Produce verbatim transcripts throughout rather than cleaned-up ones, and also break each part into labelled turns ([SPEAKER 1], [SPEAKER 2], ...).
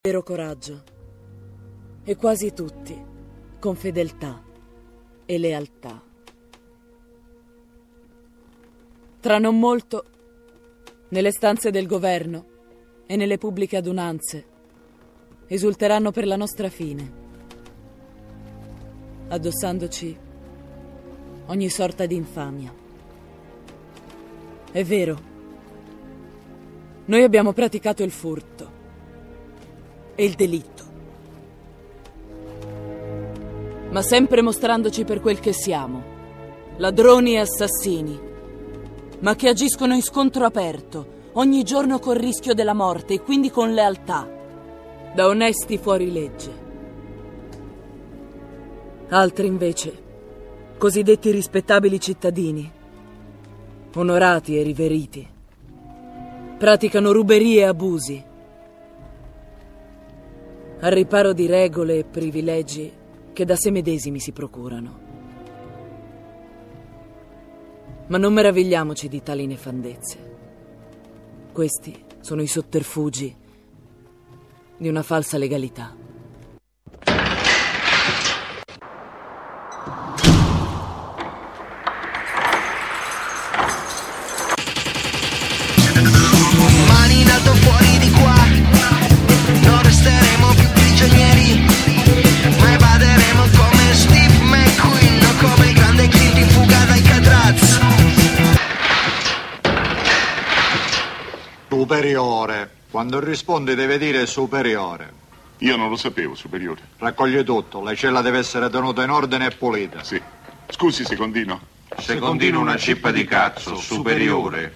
[SPEAKER 1] vero coraggio e quasi tutti con fedeltà e lealtà. Tra non molto, nelle stanze del governo e nelle pubbliche adunanze, esulteranno per la nostra fine, addossandoci ogni sorta di infamia. È vero, noi abbiamo praticato il furto e il delitto, ma sempre mostrandoci per quel che siamo, ladroni e assassini, ma che agiscono in scontro aperto, ogni giorno col rischio della morte e quindi con lealtà, da onesti fuorilegge. Altri invece, cosiddetti rispettabili cittadini, onorati e riveriti, praticano ruberie e abusi, al riparo di regole e privilegi che da sé medesimi si procurano. Ma non meravigliamoci di tali nefandezze. Questi sono i sotterfugi di una falsa legalità.
[SPEAKER 2] Mani in alto fuori di qua, non resteremo più prigionieri, ma evaderemo come Steve McQueen o come il grande Clint in fuga dai Cadraz.
[SPEAKER 3] Superiore. Quando rispondi deve dire superiore.
[SPEAKER 4] Io non lo sapevo, superiore.
[SPEAKER 3] Raccoglie tutto. La cella deve essere tenuta in ordine e pulita.
[SPEAKER 4] Sì. Scusi, secondino.
[SPEAKER 5] Secondino una cippa di cazzo, superiore.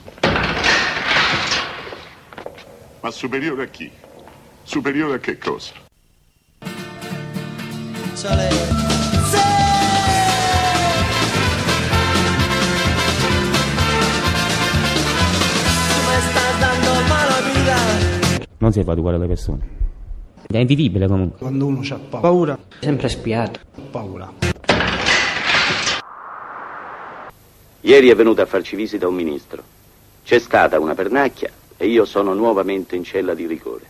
[SPEAKER 4] Ma superiore a chi? Superiore a che cosa?
[SPEAKER 6] Non si fa educare le persone. È invivibile comunque.
[SPEAKER 7] Quando uno ha paura,
[SPEAKER 6] Sempre spiato.
[SPEAKER 7] paura.
[SPEAKER 8] Ieri è venuto a farci visita un ministro. C'è stata una pernacchia e io sono nuovamente in cella di rigore.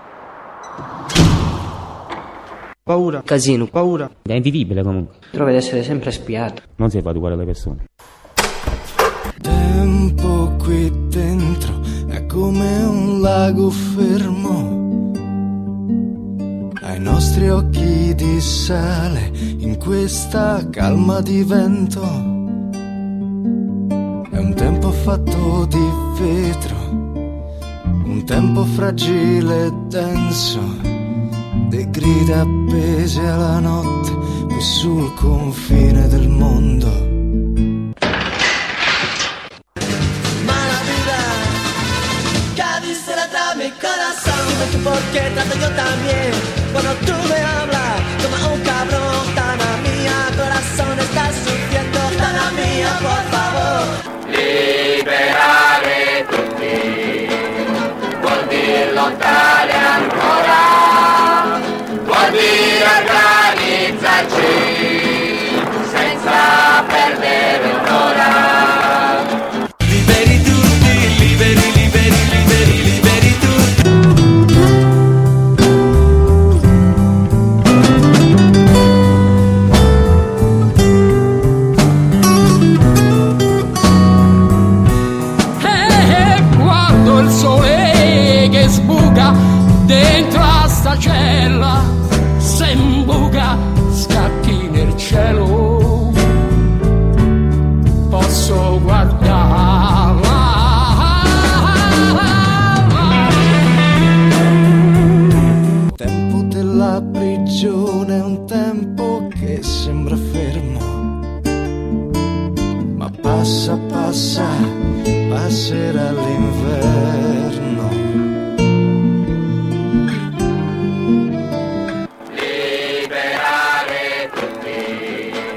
[SPEAKER 7] Paura, casino, paura.
[SPEAKER 6] È invivibile comunque.
[SPEAKER 7] Trova di essere sempre spiato.
[SPEAKER 6] Non si fa educare le persone.
[SPEAKER 2] Tempo qui dentro è come un lago fermo. Ai nostri occhi di sale in questa calma di vento. È un tempo fatto di vetro, un tempo fragile e denso, di grida appese alla notte qui sul confine del mondo. Porque trato yo también cuando tú me hablas como un cabrón. Tana mía, corazón está sufriendo. Tana mía, por favor.
[SPEAKER 9] Liberare tutti vuol dire lottare ancora, vuol dire organizzarci senza perdere un'ora.
[SPEAKER 2] Liberi tutti, liberi, liberi, liberi, liberi tutti.
[SPEAKER 9] Il sole che sbuca dentro a sta cella, se imbuca scacchi nel cielo, posso guardarla.
[SPEAKER 2] Il tempo della prigione è un tempo che sembra fermo, ma passa, passa, passerà l'inverno.
[SPEAKER 9] Liberare tutti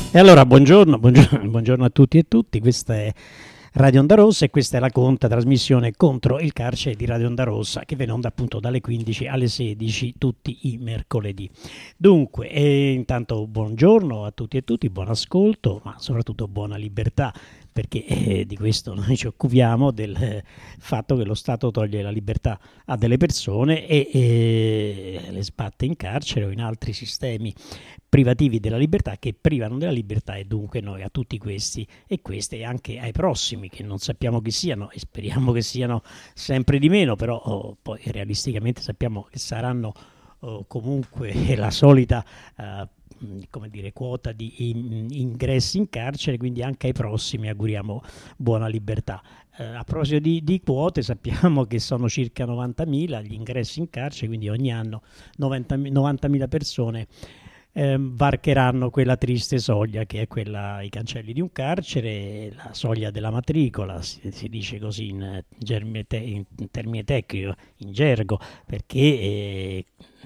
[SPEAKER 10] E allora buongiorno, buongiorno, buongiorno a tutti e tutti, questa è Radio Onda Rossa e questa è la conta trasmissione contro il carcere di Radio Onda Rossa che viene onda appunto dalle quindici alle sedici tutti i mercoledì. Dunque, eh, intanto buongiorno a tutti e tutti, buon ascolto, ma soprattutto buona libertà, perché eh, di questo noi ci occupiamo, del eh, fatto che lo Stato toglie la libertà a delle persone e eh, le sbatte in carcere o in altri sistemi privativi della libertà che privano della libertà, e dunque noi a tutti questi e queste e anche ai prossimi che non sappiamo chi siano e speriamo che siano sempre di meno, però oh, poi realisticamente sappiamo che saranno oh, comunque la solita uh, come dire, quota di in, ingressi in carcere, quindi anche ai prossimi auguriamo buona libertà. Eh, a proposito di, di quote, sappiamo che sono circa novantamila gli ingressi in carcere, quindi ogni anno novantamila persone eh, varcheranno quella triste soglia che è quella ai cancelli di un carcere, la soglia della matricola, si, si dice così in, germe te, in termine tecnico, in gergo, perché eh,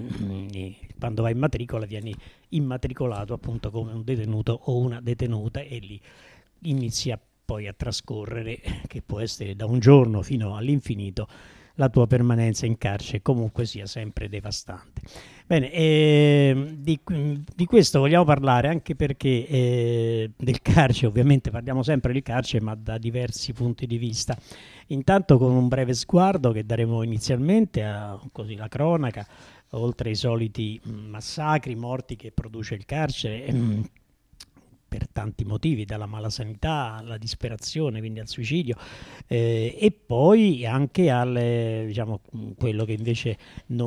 [SPEAKER 10] quando vai in matricola vieni immatricolato appunto come un detenuto o una detenuta e lì inizia poi a trascorrere, che può essere da un giorno fino all'infinito, la tua permanenza in carcere, comunque sia sempre devastante. Bene, eh, di, di questo vogliamo parlare anche perché eh, del carcere, ovviamente parliamo sempre del carcere ma da diversi punti di vista. Intanto con un breve sguardo che daremo inizialmente a così, la cronaca, oltre ai soliti massacri, morti che produce il carcere ehm, per tanti motivi, dalla malasanità alla disperazione, quindi al suicidio, eh, e poi anche al, diciamo, quello che invece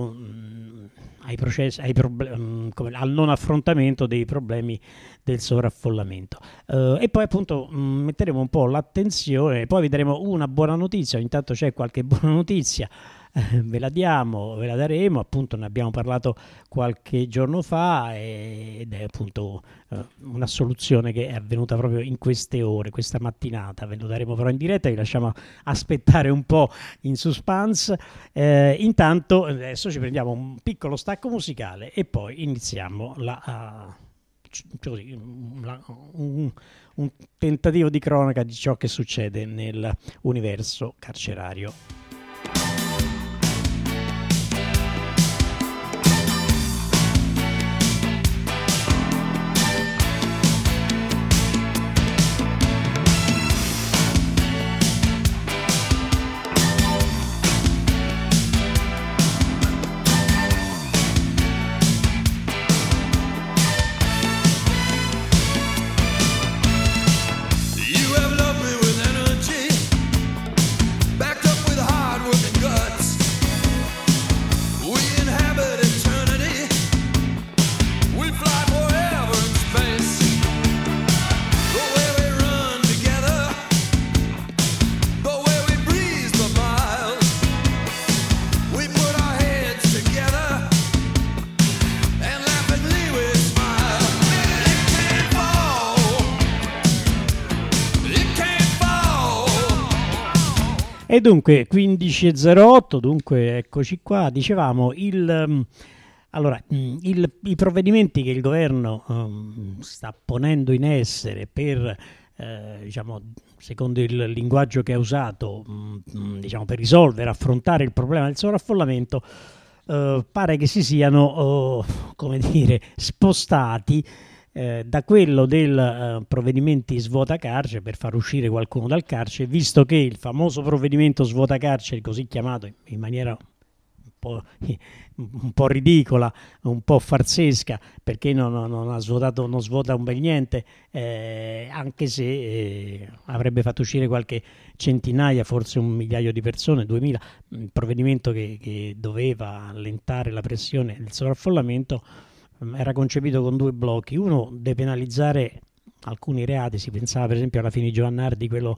[SPEAKER 10] non, ai processi, ai problem- come, al non affrontamento dei problemi del sovraffollamento. Uh, e poi appunto mh, metteremo un po' l'attenzione, poi vi daremo una buona notizia, intanto c'è qualche buona notizia, eh, ve la diamo, ve la daremo, appunto ne abbiamo parlato qualche giorno fa e, ed è appunto uh, una soluzione che è avvenuta proprio in queste ore, questa mattinata, ve lo daremo però in diretta, vi lasciamo aspettare un po' in suspense. Eh, intanto adesso ci prendiamo un piccolo stacco musicale e poi iniziamo la... Uh, Così, un, un tentativo di cronaca di ciò che succede nell'universo carcerario. E dunque quindici e zero otto, dunque eccoci qua, dicevamo il, um, allora, il, i provvedimenti che il governo um, sta ponendo in essere per, eh, diciamo, secondo il linguaggio che ha usato, um, diciamo, per risolvere, affrontare il problema del sovraffollamento, uh, pare che si siano, uh, come dire, spostati Eh, da quello del eh, provvedimenti svuota carcere per far uscire qualcuno dal carcere, visto che il famoso provvedimento svuota carcere, così chiamato in, in maniera un po', un po' ridicola, un po' farsesca, perché non, non, non ha svuotato, non svuota un bel niente, eh, anche se eh, avrebbe fatto uscire qualche centinaia, forse un migliaio di persone, duemila, il provvedimento che, che doveva allentare la pressione del sovraffollamento era concepito con due blocchi: uno, depenalizzare alcuni reati, si pensava per esempio alla fine di Giovannardi, quello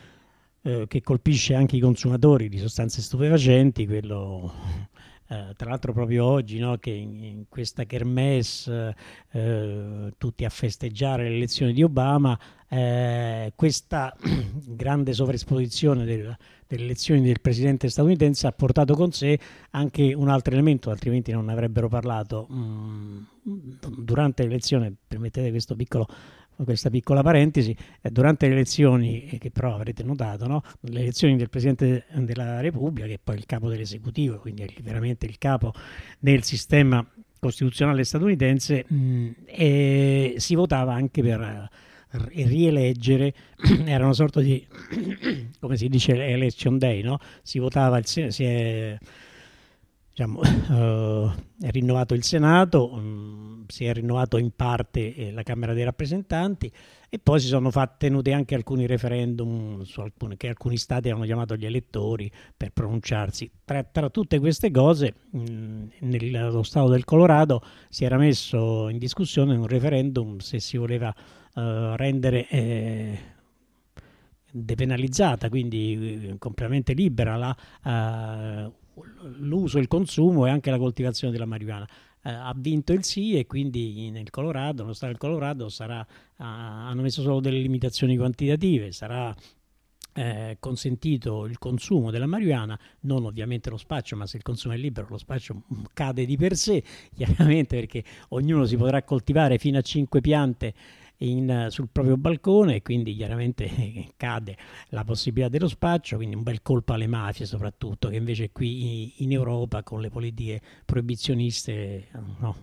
[SPEAKER 10] eh, che colpisce anche i consumatori di sostanze stupefacenti, quello eh, tra l'altro proprio oggi, no, che in, in questa kermesse eh, tutti a festeggiare le elezioni di Obama, eh, questa grande sovraesposizione del, delle elezioni del presidente statunitense ha portato con sé anche un altro elemento, altrimenti non ne avrebbero parlato mh, durante l'elezione. Permettete questo piccolo questa piccola parentesi, eh, durante le elezioni, eh, che però avrete notato, no? Le elezioni del Presidente della Repubblica, che è poi il capo dell'esecutivo, quindi è veramente il capo del sistema costituzionale statunitense, mh, e si votava anche per uh, rieleggere, era una sorta di, come si dice, election day, no? Si votava, il, si è, diciamo, uh, è rinnovato il Senato, um, si è rinnovato in parte eh, la Camera dei Rappresentanti, e poi si sono fatte tenute anche alcuni referendum su alcune, che alcuni stati hanno chiamato gli elettori per pronunciarsi. Tra, tra tutte queste cose, mh, nello stato del Colorado si era messo in discussione un referendum se si voleva uh, rendere eh, depenalizzata, quindi eh, completamente libera la, uh, l'uso, il consumo e anche la coltivazione della marijuana. Uh, ha vinto il sì, e quindi nel Colorado, nello stato del Colorado, sarà, uh, hanno messo solo delle limitazioni quantitative, sarà eh, consentito il consumo della marijuana, non ovviamente lo spaccio, ma se il consumo è libero lo spaccio cade di per sé, chiaramente, perché ognuno si potrà coltivare fino a cinque piante In, sul proprio balcone, e quindi chiaramente cade la possibilità dello spaccio, quindi un bel colpo alle mafie, soprattutto, che invece qui in Europa con le politiche proibizioniste no,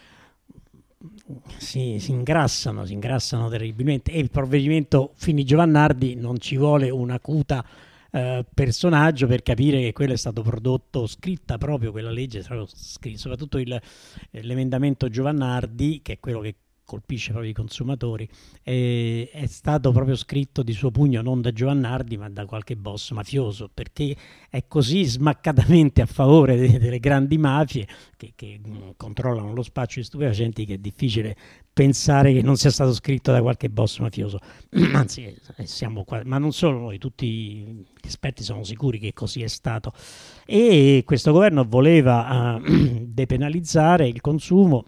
[SPEAKER 10] si, si ingrassano, si ingrassano terribilmente. E il provvedimento Fini-Giovannardi non ci vuole una acuta eh, personaggio per capire che quello è stato prodotto, scritta proprio quella legge, soprattutto il, l'emendamento Giovannardi, che è quello che colpisce proprio i consumatori, e è stato proprio scritto di suo pugno non da Giovannardi ma da qualche boss mafioso, perché è così smaccatamente a favore de- delle grandi mafie che, che mh, controllano lo spaccio di stupefacenti, che è difficile pensare che non sia stato scritto da qualche boss mafioso. Anzi, eh, siamo qua, ma non solo noi, tutti gli esperti sono sicuri che così è stato. E questo governo voleva uh, depenalizzare il consumo.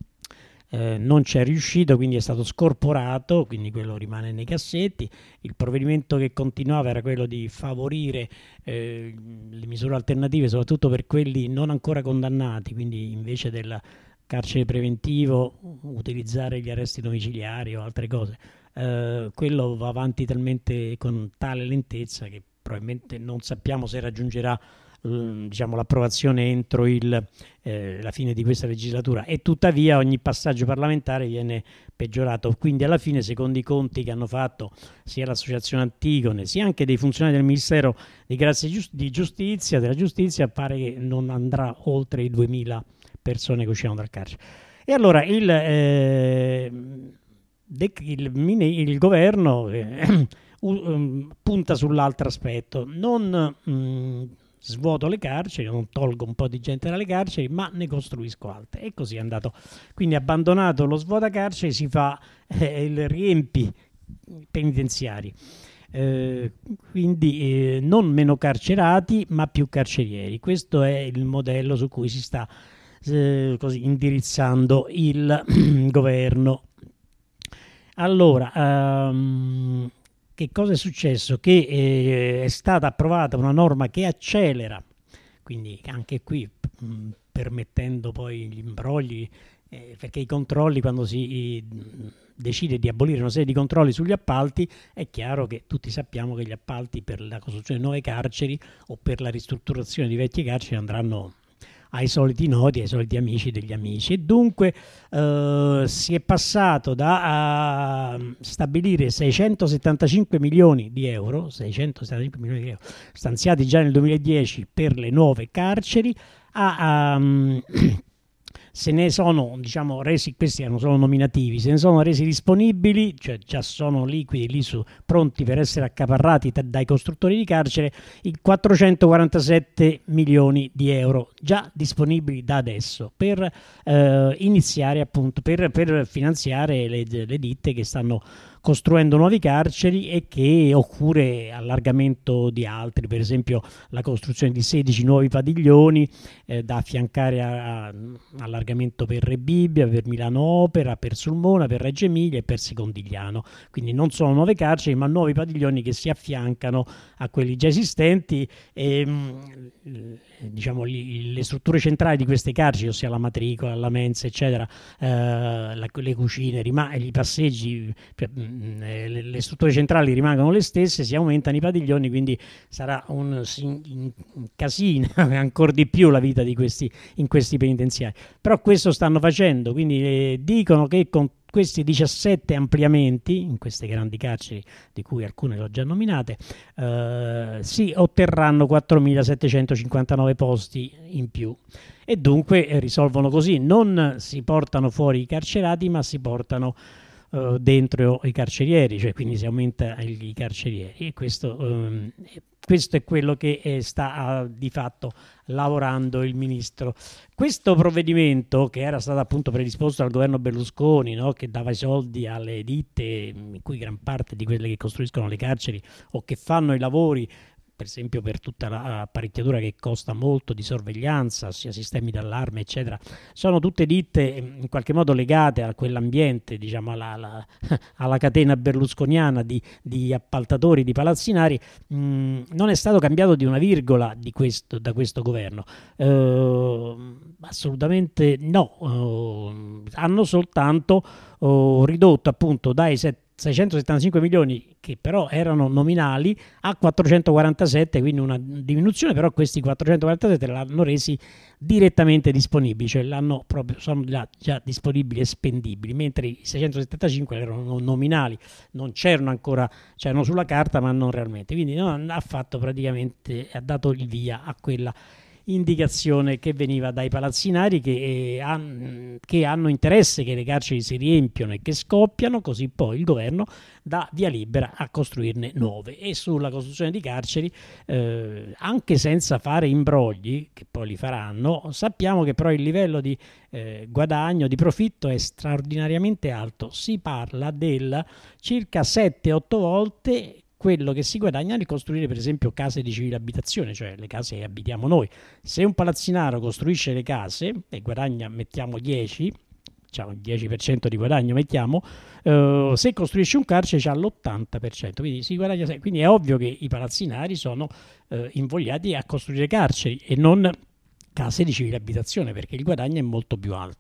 [SPEAKER 10] Eh, non c'è riuscito, quindi è stato scorporato, quindi quello rimane nei cassetti. Il provvedimento che continuava era quello di favorire eh, le misure alternative, soprattutto per quelli non ancora condannati, quindi invece del carcere preventivo utilizzare gli arresti domiciliari o altre cose. Eh, quello va avanti talmente con tale lentezza che probabilmente non sappiamo se raggiungerà diciamo l'approvazione entro il, eh, la fine di questa legislatura, e tuttavia ogni passaggio parlamentare viene peggiorato. Quindi alla fine, secondo i conti che hanno fatto sia l'associazione Antigone sia anche dei funzionari del Ministero di Grazia di Giustizia, della Giustizia, pare che non andrà oltre i duemila persone che usciranno dal carcere. E allora il, eh, de, il, il governo eh, um, punta sull'altro aspetto, non um, svuoto le carceri, non tolgo un po' di gente dalle carceri, ma ne costruisco altre, e così è andato. Quindi, abbandonato lo svuota carceri, si fa eh, il riempi penitenziari, eh, quindi eh, non meno carcerati ma più carcerieri. Questo è il modello su cui si sta eh, così indirizzando il governo. Allora, um, che cosa è successo? Che eh, è stata approvata una norma che accelera, quindi anche qui mh, permettendo poi gli imbrogli, eh, perché i controlli, quando si mh, decide di abolire una serie di controlli sugli appalti, è chiaro che tutti sappiamo che gli appalti per la costruzione di nuove carceri o per la ristrutturazione di vecchie carceri andranno ai soliti noti, ai soliti amici degli amici, e dunque eh, si è passato da a stabilire seicentosettantacinque milioni di euro, seicentosettantacinque milioni di euro stanziati già nel duemiladieci per le nuove carceri, a, a se ne sono, diciamo, resi, questi erano solo nominativi, se ne sono resi disponibili, cioè già sono liquidi lì su, pronti per essere accaparrati t- dai costruttori di carcere, i quattrocentoquarantasette milioni di euro già disponibili da adesso per eh, iniziare, appunto, per, per finanziare le, le ditte che stanno costruendo nuovi carceri e che oppure allargamento di altri, per esempio la costruzione di sedici nuovi padiglioni eh, da affiancare a, a allargamento per Re Bibbia, per Milano Opera, per Sulmona, per Reggio Emilia e per Secondigliano. Quindi non sono nuove carceri ma nuovi padiglioni che si affiancano a quelli già esistenti e mh, diciamo li, le strutture centrali di queste carceri, ossia la matricola, la mensa eccetera, eh, la, le cucine, rima- i passeggi, mh, le, le strutture centrali rimangono le stesse, si aumentano i padiglioni, quindi sarà un, un, un casino ancora di più la vita di questi in questi penitenziari. Però questo stanno facendo, quindi eh, dicono che con questi diciassette ampliamenti in queste grandi carceri, di cui alcune le ho già nominate, eh, si otterranno quattromilasettecentocinquantanove posti in più e dunque eh, risolvono così, non si portano fuori i carcerati ma si portano eh, dentro i carcerieri, cioè quindi si aumenta il, i carcerieri e questo, eh, questo è quello che eh, sta uh, di fatto lavorando il ministro. Questo provvedimento, che era stato appunto predisposto dal governo Berlusconi, no? Che dava i soldi alle ditte, in cui gran parte di quelle che costruiscono le carceri o che fanno i lavori, per esempio per tutta la apparecchiatura che costa molto di sorveglianza, sia sistemi d'allarme eccetera, sono tutte ditte in qualche modo legate a quell'ambiente, diciamo alla, alla, alla catena berlusconiana di, di appaltatori, di palazzinari. Mm, non è stato cambiato di una virgola di questo, da questo governo, uh, assolutamente no, uh, hanno soltanto uh, ridotto appunto dai sette seicentosettantacinque milioni, che però erano nominali, a quattrocentoquarantasette, quindi una diminuzione, però questi quattrocentoquarantasette l'hanno resi direttamente disponibili, cioè l'hanno proprio, sono già, già disponibili e spendibili, mentre i seicentosettantacinque erano nominali, non c'erano ancora, c'erano sulla carta ma non realmente, quindi non ha fatto praticamente, ha dato il via a quella indicazione che veniva dai palazzinari che, eh, han, che hanno interesse che le carceri si riempiono e che scoppiano, così poi il governo dà via libera a costruirne nuove. E sulla costruzione di carceri, eh, anche senza fare imbrogli, che poi li faranno, sappiamo che però il livello di eh, guadagno, di profitto è straordinariamente alto. Si parla del circa sette otto volte quello che si guadagna nel costruire per esempio case di civile abitazione, cioè le case che abitiamo noi. Se un palazzinaro costruisce le case e guadagna, mettiamo dieci, diciamo il dieci per cento di guadagno mettiamo, eh, se costruisce un carcere c'ha l'ottanta per cento, quindi si guadagna, quindi è ovvio che i palazzinari sono eh, invogliati a costruire carceri e non case di civile abitazione, perché il guadagno è molto più alto.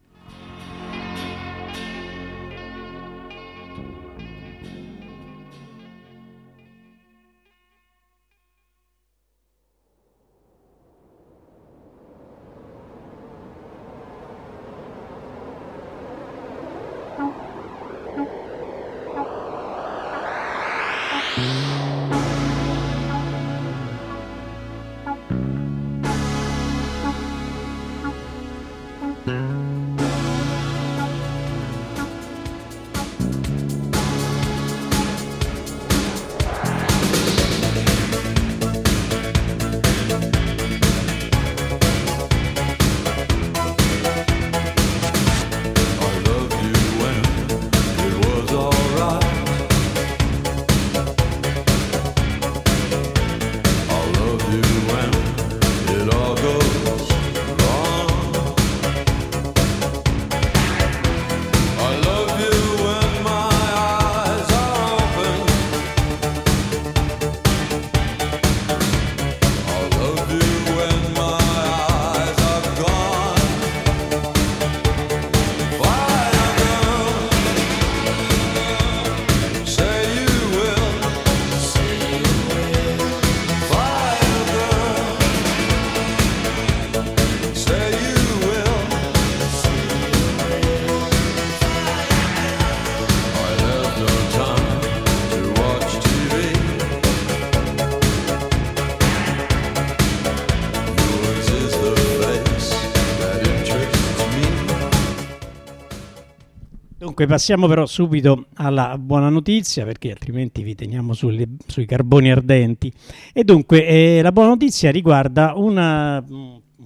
[SPEAKER 10] Dunque passiamo però subito alla buona notizia, perché altrimenti vi teniamo sulle, sui carboni ardenti. E dunque eh, la buona notizia riguarda una, un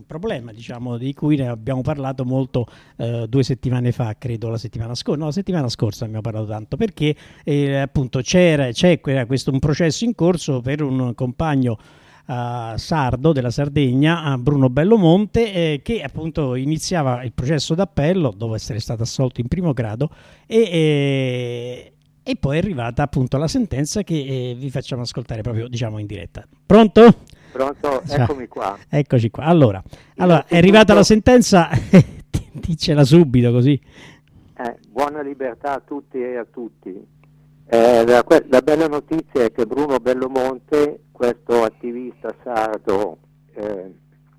[SPEAKER 10] un problema, diciamo, di cui ne abbiamo parlato molto eh, due settimane fa, credo la settimana scorsa, no, la settimana scorsa abbiamo parlato tanto, perché eh, appunto c'era, c'è questo un processo in corso per un compagno Uh, sardo della Sardegna, uh, Bruno Bellomonte, eh, che appunto iniziava il processo d'appello dopo essere stato assolto in primo grado e, e, e poi è arrivata appunto la sentenza che eh, vi facciamo ascoltare proprio, diciamo, in diretta. Pronto?
[SPEAKER 11] Pronto, eccomi qua.
[SPEAKER 10] Eccoci qua. Allora, allora è arrivata la sentenza, dicela subito così.
[SPEAKER 11] Eh, buona libertà a tutti e a tutti. Eh, la, la bella notizia è che Bruno Bellomonte, questo attivista sardo eh,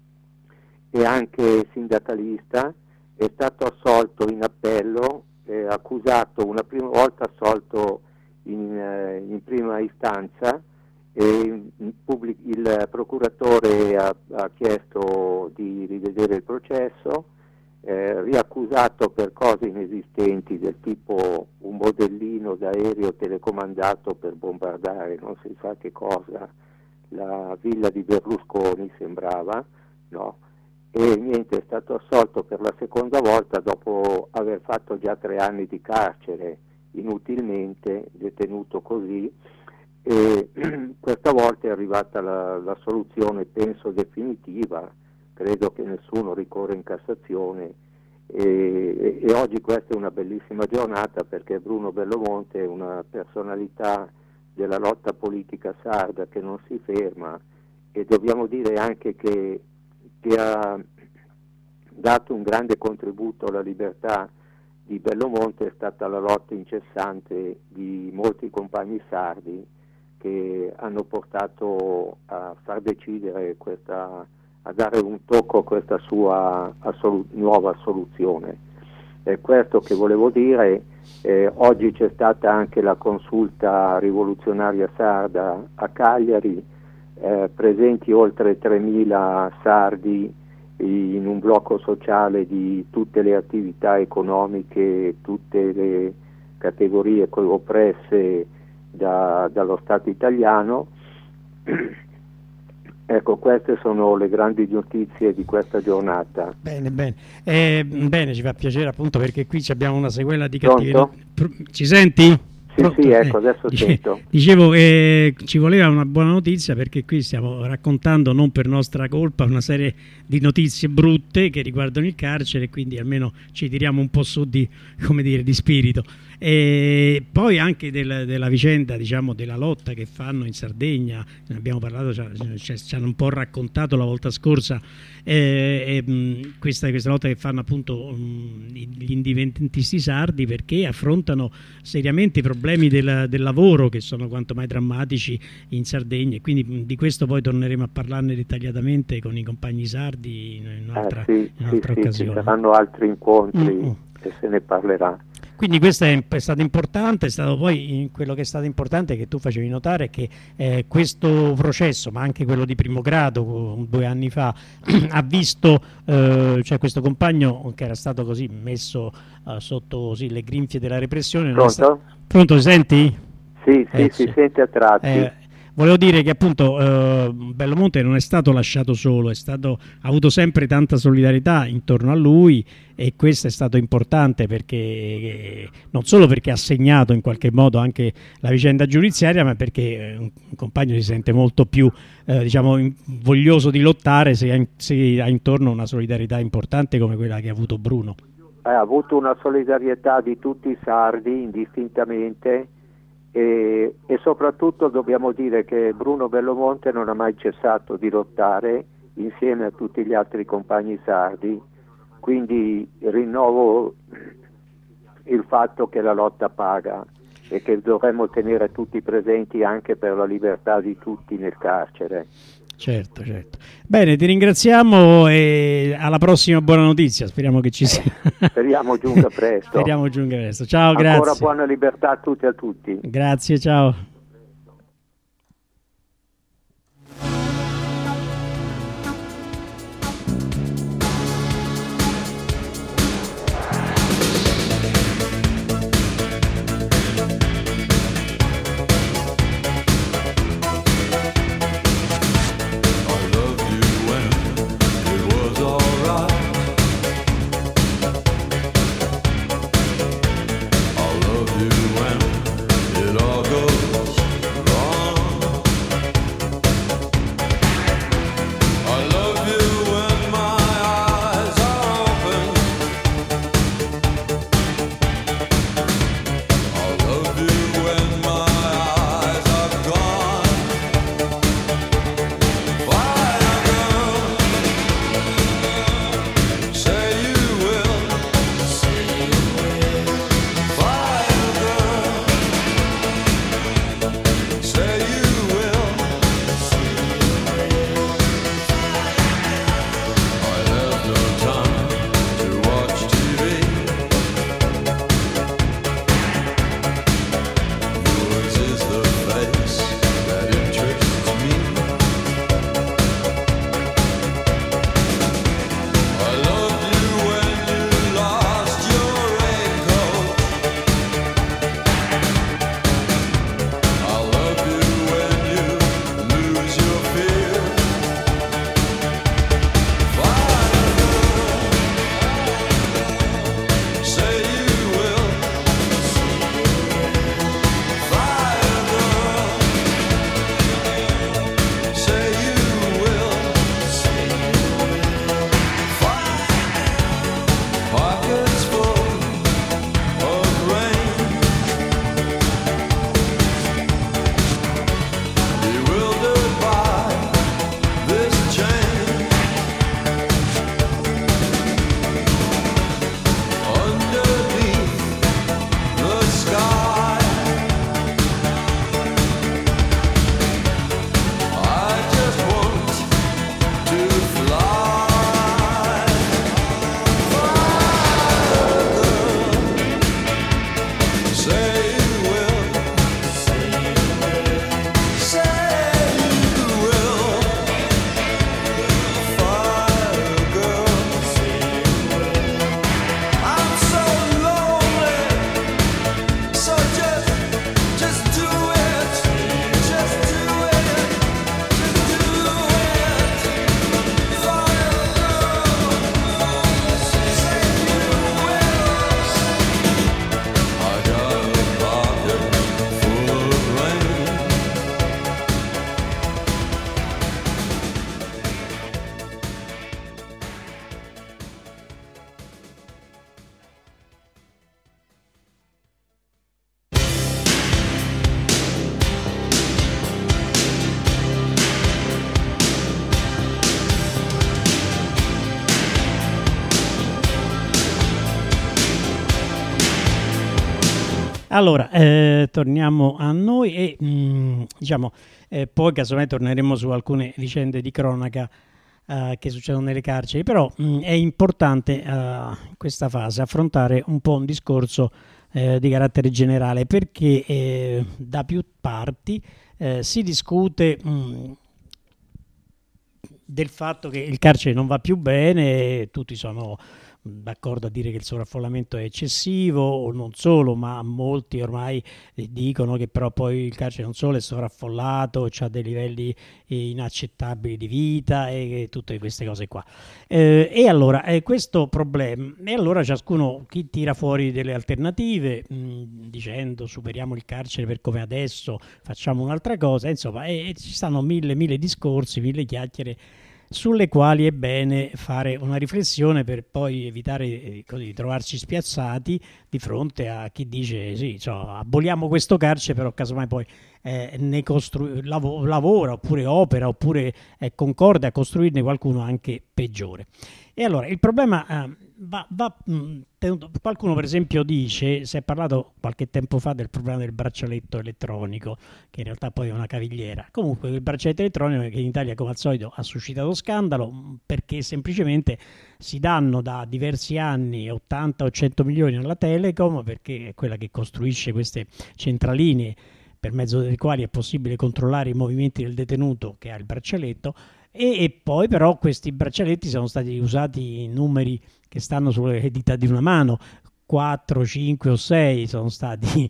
[SPEAKER 11] e anche sindacalista, è stato assolto in appello, eh, accusato una prima volta assolto in, eh, in prima istanza, e pubblic- il procuratore ha, ha chiesto di rivedere il processo. Eh, riaccusato per cose inesistenti del tipo un modellino d'aereo telecomandato per bombardare non si sa che cosa, la villa di Berlusconi sembrava, no? E niente, è stato assolto per la seconda volta dopo aver fatto già tre anni di carcere inutilmente, detenuto così, e questa volta è arrivata la, la soluzione, penso definitiva. Credo che nessuno ricorre in Cassazione e, e oggi questa è una bellissima giornata perché Bruno Bellomonte è una personalità della lotta politica sarda che non si ferma, e dobbiamo dire anche che, che ha dato un grande contributo alla libertà di Bellomonte è stata la lotta incessante di molti compagni sardi che hanno portato a far decidere questa, a dare un tocco a questa sua assolu- nuova soluzione. È questo che volevo dire. Eh, oggi c'è stata anche la consulta rivoluzionaria sarda a Cagliari, eh, presenti oltre tremila sardi in un blocco sociale di tutte le attività economiche, tutte le categorie oppresse da, dallo Stato italiano. Ecco, queste sono le grandi notizie di questa giornata.
[SPEAKER 10] Bene, bene. Eh, bene, ci fa piacere appunto perché qui abbiamo una sequela di cattive notizie. Ci senti?
[SPEAKER 11] Sì, Pronto? sì, ecco, adesso
[SPEAKER 10] eh,
[SPEAKER 11] sento.
[SPEAKER 10] Dicevo che eh, ci voleva una buona notizia perché qui stiamo raccontando, non per nostra colpa, una serie di notizie brutte che riguardano il carcere, quindi almeno ci tiriamo un po' su di, come dire, di spirito. E poi anche del, della vicenda, diciamo, della lotta che fanno in Sardegna, ne abbiamo parlato, cioè, ci hanno un po' raccontato la volta scorsa, eh, eh, questa, questa lotta che fanno appunto um, gli indipendentisti sardi, perché affrontano seriamente i problemi del, del lavoro che sono quanto mai drammatici in Sardegna, e quindi di questo poi torneremo a parlarne dettagliatamente con i compagni sardi in un'altra,
[SPEAKER 11] eh, sì,
[SPEAKER 10] in un'altra
[SPEAKER 11] sì,
[SPEAKER 10] occasione.
[SPEAKER 11] Sì, ci saranno altri incontri
[SPEAKER 10] mm-hmm.
[SPEAKER 11] e se ne parlerà.
[SPEAKER 10] Quindi questo è, è stato importante, è stato poi quello che è stato importante che tu facevi notare che eh, questo processo, ma anche quello di primo grado due anni fa, ha visto eh, cioè questo compagno che era stato così messo uh, sotto così, le grinfie della repressione.
[SPEAKER 11] Pronto?
[SPEAKER 10] Sta... Pronto, senti?
[SPEAKER 11] Sì, sì,
[SPEAKER 10] eh,
[SPEAKER 11] si
[SPEAKER 10] sì.
[SPEAKER 11] sente a tratti.
[SPEAKER 10] Eh, Volevo dire che appunto eh, Bellomonte non è stato lasciato solo, è stato, ha avuto sempre tanta solidarietà intorno a lui, e questo è stato importante perché eh, non solo perché ha segnato in qualche modo anche la vicenda giudiziaria, ma perché eh, un, un compagno si sente molto più eh, diciamo in, voglioso di lottare se ha, in, se ha intorno una solidarietà importante come quella che ha avuto Bruno.
[SPEAKER 11] Ha avuto una solidarietà di tutti i sardi indistintamente. E, e soprattutto dobbiamo dire che Bruno Bellomonte non ha mai cessato di lottare insieme a tutti gli altri compagni sardi, quindi rinnovo il fatto che la lotta paga e che dovremmo tenere tutti presenti anche per la libertà di tutti nel carcere.
[SPEAKER 10] Certo, certo. Bene, ti ringraziamo e alla prossima buona notizia, speriamo che ci sia.
[SPEAKER 11] Eh, speriamo giunga presto.
[SPEAKER 10] Speriamo giunga presto. Ciao,
[SPEAKER 11] Ancora
[SPEAKER 10] grazie.
[SPEAKER 11] Ancora buona libertà a tutti e a tutti.
[SPEAKER 10] Grazie, ciao.
[SPEAKER 2] It was
[SPEAKER 10] Allora, eh, torniamo a noi e mh, diciamo, eh, poi casomai torneremo su alcune vicende di cronaca eh, che succedono nelle carceri, però mh, è importante eh, in questa fase affrontare un po' un discorso eh, di carattere generale, perché eh, da più parti eh, si discute mh, del fatto che il carcere non va più bene, e tutti sono d'accordo a dire che il sovraffollamento è eccessivo, o non solo, ma molti ormai dicono che però poi il carcere non solo è sovraffollato, ha dei livelli inaccettabili di vita e tutte queste cose qua. Eh, e allora eh, questo problema, e allora ciascuno chi tira fuori delle alternative mh, dicendo superiamo il carcere per come adesso, facciamo un'altra cosa, insomma, e, e ci stanno mille mille discorsi, mille chiacchiere sulle quali è bene fare una riflessione per poi evitare eh, così, di trovarci spiazzati di fronte a chi dice sì, cioè, aboliamo questo carcere, però casomai poi eh, ne costru- lav- lavora oppure opera oppure eh, concorde a costruirne qualcuno anche peggiore. E allora il problema eh, va, va mh, tenuto, qualcuno per esempio dice, si è parlato qualche tempo fa del problema del braccialetto elettronico, che in realtà poi è una cavigliera. Comunque il braccialetto elettronico che in Italia come al solito ha suscitato scandalo, perché semplicemente si danno da diversi anni ottanta o cento milioni alla Telecom, perché è quella che costruisce queste centraline per mezzo delle quali è possibile controllare i movimenti del detenuto che ha il braccialetto. E, e poi però questi braccialetti sono stati usati in numeri che stanno sulle dita di una mano, quattro, cinque o sei sono stati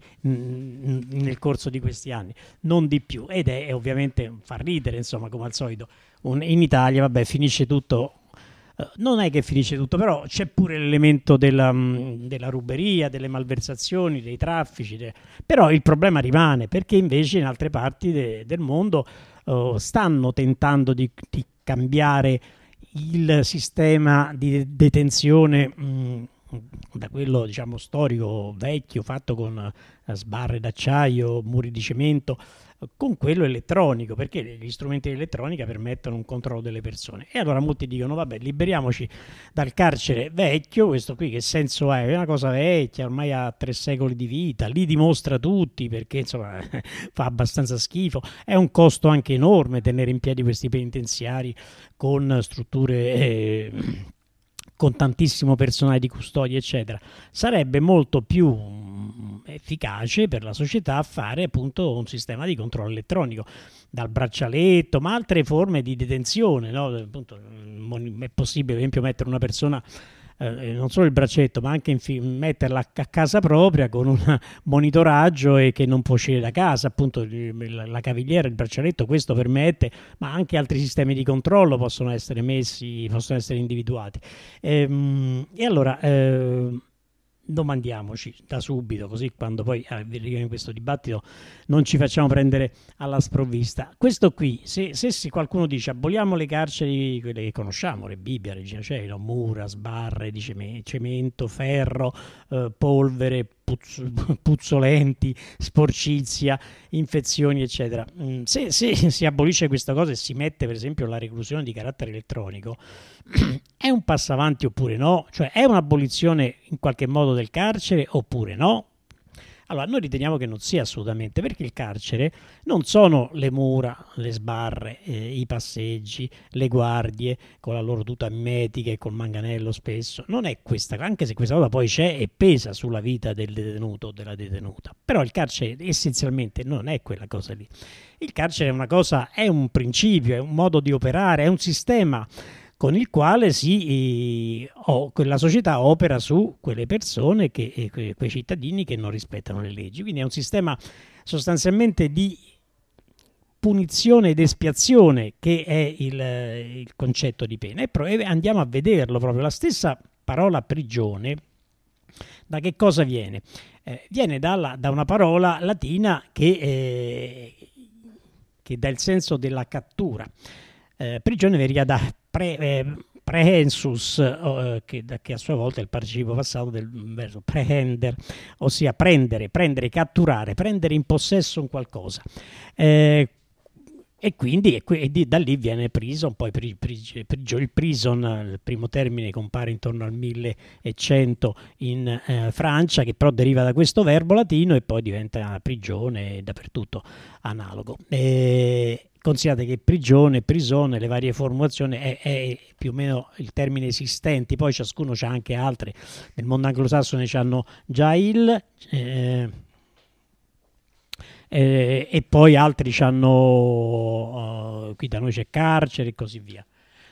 [SPEAKER 10] nel corso di questi anni, non di più, ed è, è ovviamente fa ridere, insomma, come al solito. Un, in Italia, vabbè, finisce tutto, uh, non è che finisce tutto, però c'è pure l'elemento della, um, della ruberia, delle malversazioni, dei traffici, de... però il problema rimane, perché invece in altre parti de, del mondo Uh, stanno tentando di, di cambiare il sistema di detenzione mh, da quello diciamo storico vecchio fatto con uh, sbarre d'acciaio, muri di cemento, uh, con quello elettronico, perché gli strumenti di elettronica permettono un controllo delle persone. E allora molti dicono vabbè, liberiamoci dal carcere vecchio, questo qui che senso ha? È una cosa vecchia, ormai ha tre secoli di vita, li dimostra tutti perché insomma fa abbastanza schifo, è un costo anche enorme tenere in piedi questi penitenziari con strutture eh, con tantissimo personale di custodia eccetera. Sarebbe molto più mh, efficace per la società fare appunto un sistema di controllo elettronico, dal braccialetto, ma altre forme di detenzione, no? Appunto, è possibile per esempio mettere una persona eh, non solo il braccetto, ma anche infi- metterla a casa propria con un monitoraggio e che non può uscire da casa, appunto la, la cavigliera, il braccialetto, questo permette, ma anche altri sistemi di controllo possono essere messi, possono essere individuati. E, e allora eh, domandiamoci da subito, così quando poi arriviamo in questo dibattito non ci facciamo prendere alla sprovvista. Questo qui, se, se, se qualcuno dice aboliamo le carceri, quelle che conosciamo, le Bibbia, Regina Coeli, mura, sbarre di cemento, ferro, eh, polvere, puzz, puzzolenti, sporcizia, infezioni eccetera, se, se si abolisce questa cosa e si mette per esempio la reclusione di carattere elettronico, è un passo avanti oppure no? Cioè è un'abolizione in qualche modo del carcere oppure no? Allora noi riteniamo che non sia assolutamente, perché il carcere non sono le mura, le sbarre, eh, i passeggi, le guardie con la loro tuta mimetica e col manganello spesso, non è questa, anche se questa cosa poi c'è e pesa sulla vita del detenuto o della detenuta, però il carcere essenzialmente non è quella cosa lì. Il carcere è una cosa, è un principio, è un modo di operare, è un sistema con il quale si, oh, la società opera su quelle persone, che, eh, quei cittadini che non rispettano le leggi. Quindi è un sistema sostanzialmente di punizione ed espiazione, che è il, il concetto di pena. E pro- andiamo a vederlo proprio. La stessa parola prigione, da che cosa viene? Eh, viene dalla, da una parola latina che, eh, che dà il senso della cattura. Eh, prigione deriva da pre, eh, prehensus, eh, che, che a sua volta è il participio passato del verbo prehender, ossia prendere, prendere, catturare, prendere in possesso un qualcosa. Eh, E quindi e que- e di- da lì viene prison, poi pri- pri- prigio- il prison, il primo termine compare intorno al millecento in eh, Francia, che però deriva da questo verbo latino e poi diventa prigione dappertutto, analogo. E considerate che prigione, prisone, le varie formulazioni è, è più o meno il termine esistenti, poi ciascuno c'ha anche altre. Nel mondo anglosassone c'hanno già il... Eh, Eh, e poi altri c'hanno, uh, qui da noi c'è carcere e così via.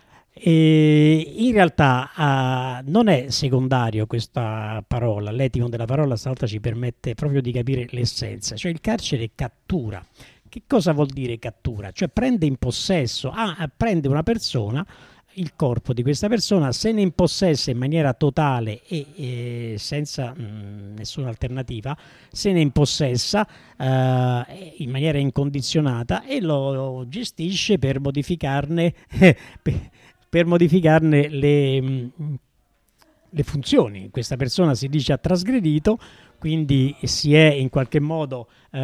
[SPEAKER 10] E in realtà uh, non è secondario questa parola, l'etimo della parola stavolta ci permette proprio di capire l'essenza, cioè il carcere è cattura. Che cosa vuol dire cattura? Cioè prende in possesso, ah, prende una persona, il corpo di questa persona, se ne impossessa in maniera totale e, e senza mh, nessuna alternativa, se ne impossessa eh, in maniera incondizionata e lo gestisce per modificarne, per, per modificarne le, mh, le funzioni. Questa persona si dice ha trasgredito, quindi si è in qualche modo eh,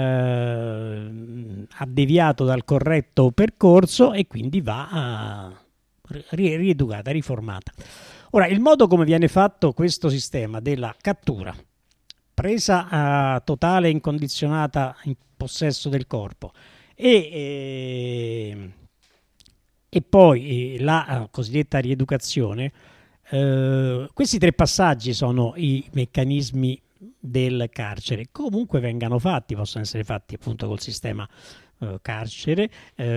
[SPEAKER 10] ha deviato dal corretto percorso e quindi va a rieducata, riformata. Ora, il modo come viene fatto questo sistema della cattura, presa uh, totale e incondizionata in possesso del corpo e, e, e poi eh, la uh, cosiddetta rieducazione, uh, questi tre passaggi sono i meccanismi del carcere. Comunque vengano fatti, possono essere fatti appunto col sistema Uh, carcere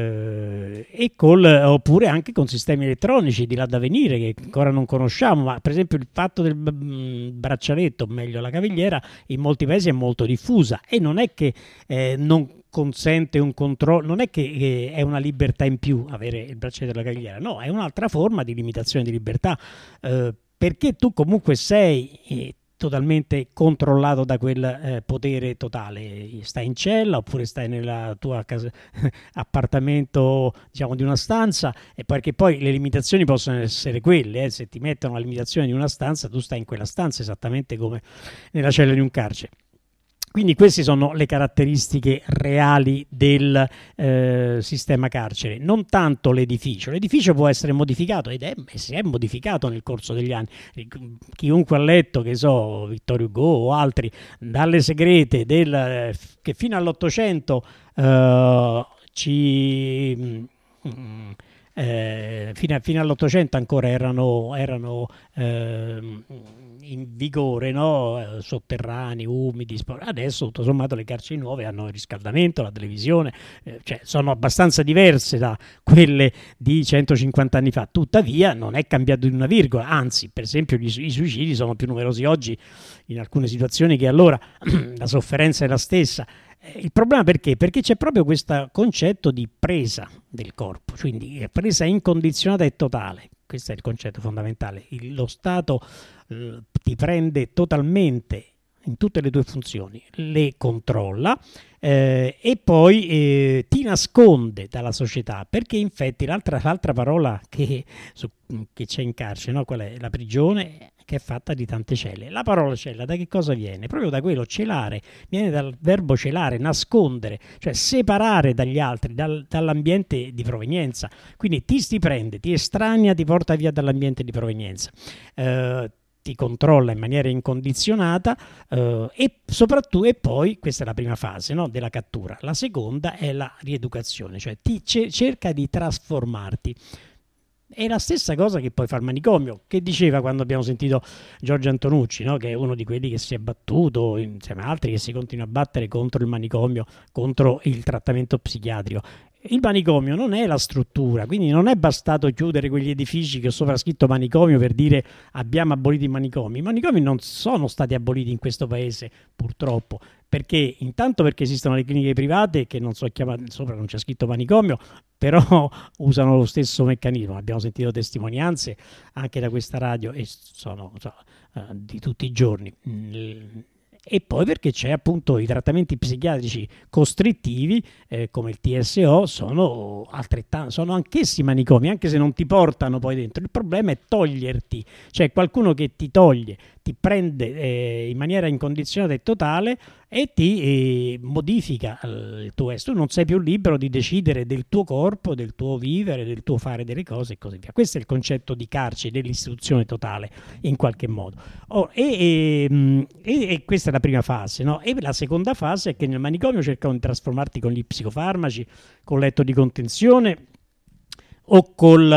[SPEAKER 10] uh, e col, oppure anche con sistemi elettronici di là da venire che ancora non conosciamo, ma per esempio il fatto del b- braccialetto, meglio la cavigliera, in molti paesi è molto diffusa e non è che eh, non consente un controllo, non è che eh, è una libertà in più avere il braccialetto e la cavigliera, no, è un'altra forma di limitazione di libertà, uh, perché tu comunque sei eh, totalmente controllato da quel eh, potere totale. Stai in cella oppure stai nella tua casa, appartamento, diciamo, di una stanza, e perché poi le limitazioni possono essere quelle, eh. Se ti mettono la limitazione di una stanza, tu stai in quella stanza esattamente come nella cella di un carcere. Quindi queste sono le caratteristiche reali del eh, sistema carcere, non tanto l'edificio. L'edificio può essere modificato ed è, si è modificato nel corso degli anni. Chiunque ha letto, che so, Victor Hugo o altri, dalle segrete del, che fino all'Ottocento eh, ci... Mm, Eh, fino, a, fino all'Ottocento ancora erano, erano eh, in vigore, no? Sotterranei, umidi, adesso tutto sommato le carceri nuove hanno il riscaldamento, la televisione, eh, cioè sono abbastanza diverse da quelle di centocinquanta anni fa, tuttavia non è cambiato di una virgola, anzi per esempio gli, i suicidi sono più numerosi oggi in alcune situazioni che allora, la sofferenza è la stessa. Il problema perché? Perché c'è proprio questo concetto di presa del corpo, quindi presa incondizionata e totale. Questo è il concetto fondamentale. Il, lo Stato eh, ti prende totalmente in tutte le tue funzioni, le controlla eh, e poi eh, ti nasconde dalla società, perché infatti l'altra, l'altra parola che, su, che c'è in carcere, no? Qual è? La prigione, che è fatta di tante celle. La parola cella da che cosa viene? Proprio da quello celare, viene dal verbo celare, nascondere, cioè separare dagli altri, dal, dall'ambiente di provenienza. Quindi ti si prende, ti estranea, ti porta via dall'ambiente di provenienza. Eh, ti controlla in maniera incondizionata eh, e soprattutto, e poi questa è la prima fase, no, della cattura. La seconda è la rieducazione, cioè ti c- cerca di trasformarti. È la stessa cosa che poi fa il manicomio, che diceva quando abbiamo sentito Giorgio Antonucci, no? Che è uno di quelli che si è battuto insieme a altri, che si continua a battere contro il manicomio, contro il trattamento psichiatrico. Il manicomio non è la struttura, quindi non è bastato chiudere quegli edifici che ho sopra scritto manicomio per dire abbiamo abolito i manicomi. I manicomi non sono stati aboliti in questo paese, purtroppo, perché intanto perché esistono le cliniche private che non so chiamate, sopra non c'è scritto manicomio, però usano lo stesso meccanismo. Abbiamo sentito testimonianze anche da questa radio e sono so, uh, di tutti i giorni. E poi perché c'è appunto i trattamenti psichiatrici costrittivi eh, come il T S O sono altrettanto, sono anch'essi manicomi, anche se non ti portano poi dentro. Il problema è toglierti, cioè qualcuno che ti toglie, ti prende eh, in maniera incondizionata e totale e ti eh, modifica il tuo essere. Tu non sei più libero di decidere del tuo corpo, del tuo vivere, del tuo fare delle cose e così via. Questo è il concetto di carcere, dell'istituzione totale in qualche modo. Oh, e, e, e questa è la prima fase, no? E la seconda fase è che nel manicomio cercano di trasformarti con gli psicofarmaci, con letto di contenzione o col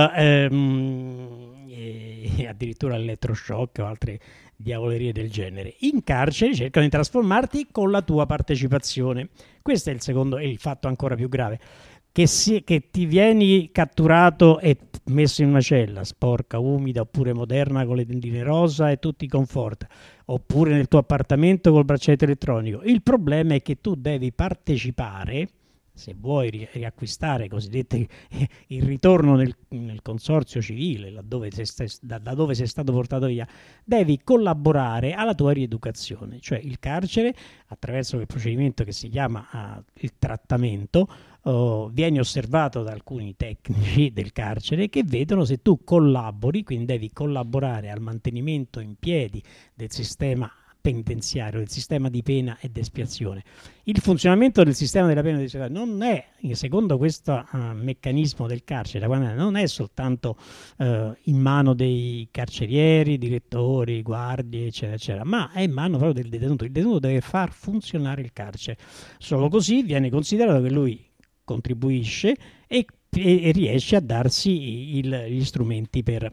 [SPEAKER 10] ehm, eh, addirittura l'elettroshock o altre diavolerie del genere. In carcere cercano di trasformarti con la tua partecipazione. Questo è il secondo, è il fatto ancora più grave, che, si, che ti vieni catturato e messo in una cella sporca, umida, oppure moderna con le tendine rosa e tutti conforta, oppure nel tuo appartamento col braccialetto elettronico. Il problema è che tu devi partecipare, se vuoi riacquistare cosiddette il ritorno nel, nel consorzio civile, laddove sei st- da, da dove sei stato portato via, devi collaborare alla tua rieducazione. Cioè il carcere, attraverso quel procedimento che si chiama uh, il trattamento, uh, vieni osservato da alcuni tecnici del carcere che vedono se tu collabori, quindi devi collaborare al mantenimento in piedi del sistema penitenziario, del sistema di pena ed espiazione. Il funzionamento del sistema della pena ed espiazione non è, secondo questo uh, meccanismo del carcere, non è soltanto uh, in mano dei carcerieri, direttori, guardie, eccetera, eccetera, ma è in mano proprio del detenuto. Il detenuto deve far funzionare il carcere. Solo così viene considerato che lui contribuisce e, e riesce a darsi il, gli strumenti per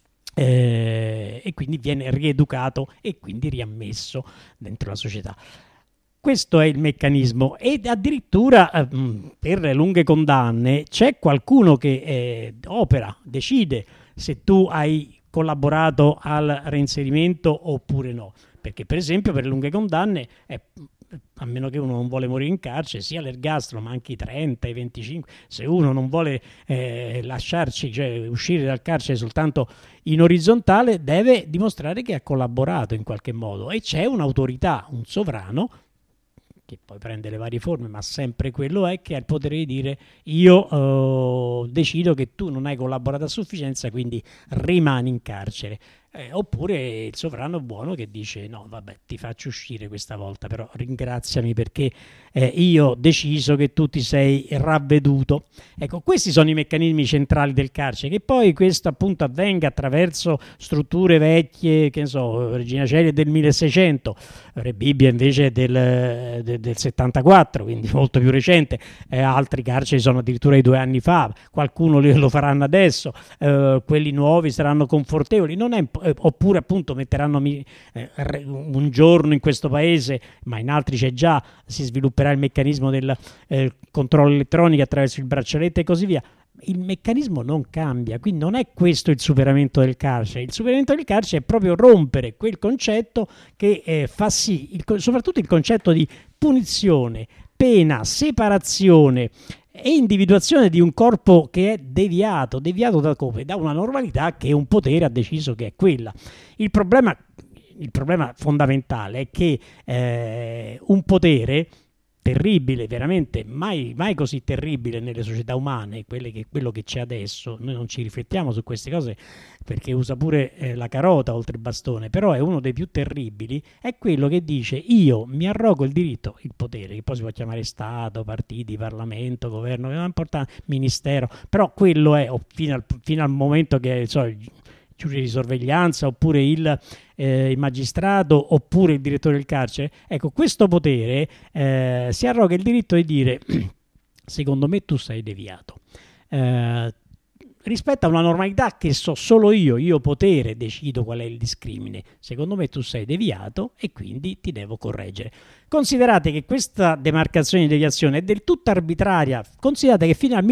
[SPEAKER 10] Eh, e quindi viene rieducato e quindi riammesso dentro la società. Questo è il meccanismo, e addirittura eh, per le lunghe condanne c'è qualcuno che eh, opera, decide se tu hai collaborato al reinserimento oppure no, perché per esempio per le lunghe condanne è, a meno che uno non vuole morire in carcere, sia l'ergastolo ma anche i trenta, i venticinque, se uno non vuole eh, lasciarci, cioè uscire dal carcere soltanto in orizzontale, deve dimostrare che ha collaborato in qualche modo, e c'è un'autorità, un sovrano, che poi prende le varie forme, ma sempre quello è, che ha il potere di dire: io eh, decido che tu non hai collaborato a sufficienza, quindi rimani in carcere. Eh, oppure il sovrano buono che dice: no, vabbè, ti faccio uscire questa volta, però ringraziami perché eh, io ho deciso che tu ti sei ravveduto. Ecco, questi sono i meccanismi centrali del carcere, che poi questo appunto avvenga attraverso strutture vecchie, che ne so, Regina Coeli è del milleseicento, Re Bibbia invece è del, del, del settantaquattro, quindi molto più recente, eh, altri carceri sono addirittura di due anni fa, qualcuno lo faranno adesso, eh, quelli nuovi saranno confortevoli, non è oppure appunto metteranno eh, un giorno in questo paese, ma in altri c'è già, si svilupperà il meccanismo del eh, controllo elettronico attraverso il braccialetto e così via. Il meccanismo non cambia, quindi non è questo il superamento del carcere. Il superamento del carcere è proprio rompere quel concetto che eh, fa sì, il, soprattutto il concetto di punizione, pena, separazione e individuazione di un corpo che è deviato, deviato da come? Da una normalità che un potere ha deciso che è quella. Il problema, il problema fondamentale è che eh, un potere terribile, veramente mai, mai così terribile nelle società umane, quelle che, quello che c'è adesso, noi non ci riflettiamo su queste cose perché usa pure eh, la carota oltre il bastone, però è uno dei più terribili, è quello che dice: io mi arrogo il diritto, il potere, che poi si può chiamare Stato, partiti, Parlamento, governo, che non importa, ministero, però quello è, o fino al, fino al momento che so, il giudice di sorveglianza oppure il, eh, il magistrato oppure il direttore del carcere, ecco, questo potere eh, si arroga il diritto di dire: secondo me tu sei deviato eh, rispetto a una normalità che so solo io, io potere decido qual è il discrimine, secondo me tu sei deviato e quindi ti devo correggere. Considerate che questa demarcazione di deviazione è del tutto arbitraria, considerate che fino al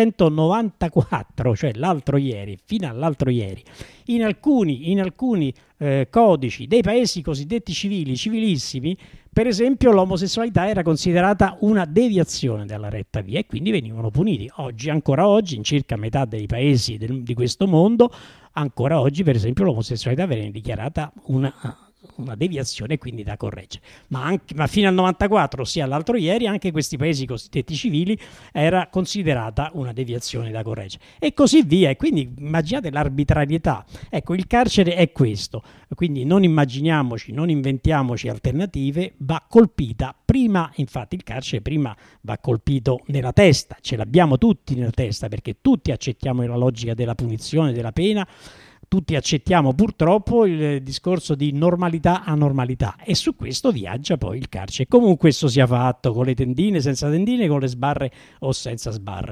[SPEAKER 10] millenovecentonovantaquattro, cioè l'altro ieri, fino all'altro ieri, in alcuni, in alcuni eh, codici dei paesi cosiddetti civili, civilissimi, per esempio l'omosessualità era considerata una deviazione dalla retta via e quindi venivano puniti. Oggi, ancora oggi, in circa metà dei paesi del, di questo mondo, ancora oggi per esempio l'omosessualità viene dichiarata una una deviazione quindi da correggere. Ma, anche, ma fino al novantaquattro, ossia l'altro ieri, anche questi paesi cosiddetti civili era considerata una deviazione da correggere e così via. E quindi immaginate l'arbitrarietà. Ecco, il carcere è questo, quindi non immaginiamoci, non inventiamoci alternative, va colpita prima, infatti il carcere prima va colpito nella testa, ce l'abbiamo tutti nella testa perché tutti accettiamo la logica della punizione, della pena. Tutti accettiamo purtroppo il discorso di normalità a normalità e su questo viaggia poi il carcere. Comunque questo sia fatto con le tendine, senza tendine, con le sbarre o senza sbarre.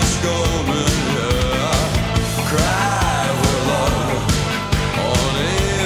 [SPEAKER 12] Cry for love on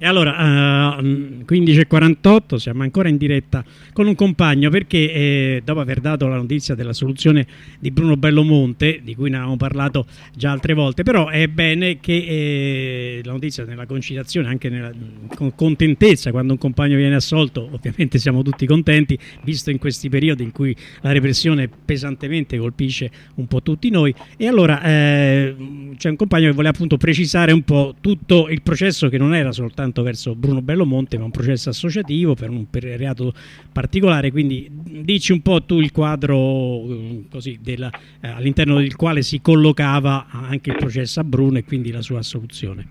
[SPEAKER 10] E allora, uh, quindici e quarantotto, siamo ancora in diretta con un compagno perché eh, dopo aver dato la notizia della soluzione di Bruno Bellomonte, di cui ne avevamo parlato già altre volte, però è bene che eh, la notizia nella concitazione, anche nella con contentezza, quando un compagno viene assolto, ovviamente siamo tutti contenti, visto in questi periodi in cui la repressione pesantemente colpisce un po' tutti noi. E allora eh, c'è un compagno che vuole appunto precisare un po' tutto il processo, che non era soltanto verso Bruno Bellomonte, ma un processo associativo per un per reato particolare. Quindi dici un po' tu il quadro così della, eh, all'interno del quale si collocava anche il processo a Bruno e quindi la sua assoluzione.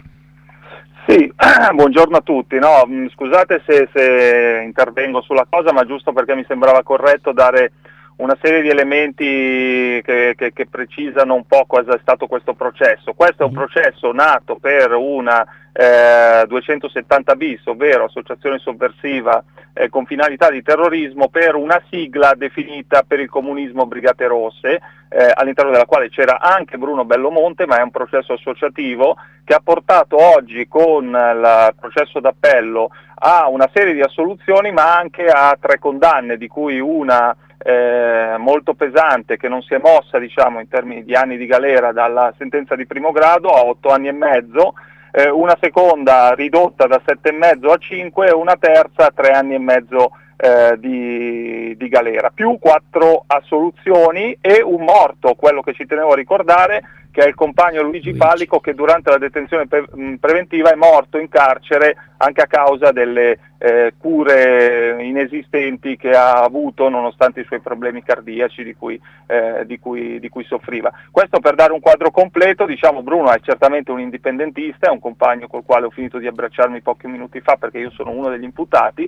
[SPEAKER 12] Sì, buongiorno a tutti. No, scusate se, se intervengo sulla cosa, ma giusto perché mi sembrava corretto dare una serie di elementi che, che, che precisano un po' cosa è stato questo processo. Questo è un processo nato per una eh, duecentosettanta bis, ovvero associazione sovversiva eh, con finalità di terrorismo, per una sigla definita per il comunismo Brigate Rosse, eh, all'interno della quale c'era anche Bruno Bellomonte, ma è un processo associativo che ha portato oggi con il processo d'appello a una serie di assoluzioni, ma anche a tre condanne, di cui una Eh, molto pesante, che non si è mossa, diciamo, in termini di anni di galera dalla sentenza di primo grado a otto anni e mezzo, eh, una seconda ridotta da sette e mezzo a cinque e una terza a tre anni e mezzo eh, di, di galera, più quattro assoluzioni e un morto, quello che ci tenevo a ricordare, che è il compagno Luigi Pallico, che durante la detenzione pre- preventiva è morto in carcere anche a causa delle eh, cure inesistenti che ha avuto nonostante i suoi problemi cardiaci di cui, eh, di cui, di cui soffriva. Questo per dare un quadro completo. Diciamo, Bruno è certamente un indipendentista, è un compagno col quale ho finito di abbracciarmi pochi minuti fa perché io sono uno degli imputati,